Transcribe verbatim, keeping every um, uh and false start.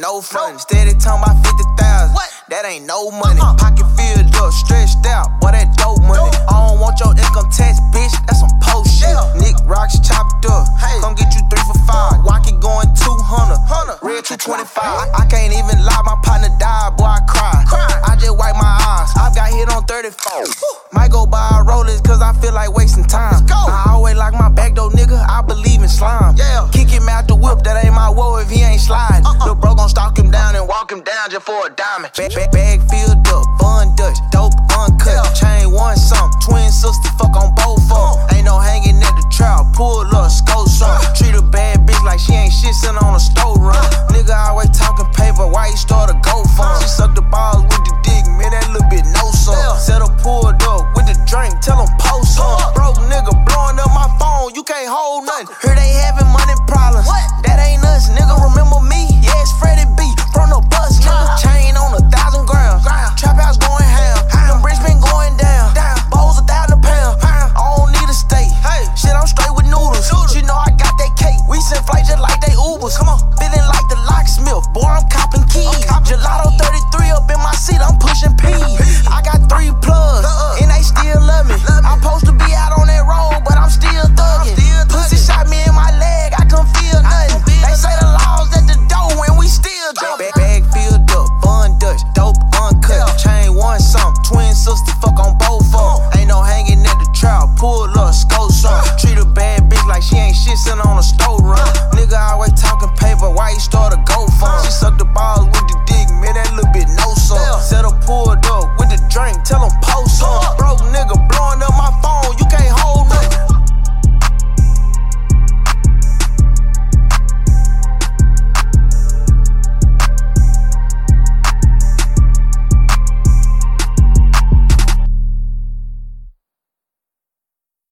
no front. Steady talking about fifty thousand. That ain't no money. Uh-huh. Pocket filled up, stretched out. Boy, that dope money. Dope. I don't want your income tax, bitch. That's some post shit. Yeah. Nick Rocks chopped up. Hey. Come get you three for five. Walkie going two hundred. Red two twenty-five. I, I can't even lie. My partner died. Boy, I cried. Cry. I just wipe my eyes. I've got hit on thirty-four. Might go buy a Rolex cause I feel like wasting time. Let's go. I always like my back though, nigga. I believe in slime. Yeah. Kick him out the whip. That ain't my woe if he ain't slide. Uh-uh. Lil' bro gon' stalk him down and walk him down just for a diamond. Bag, bag, bag filled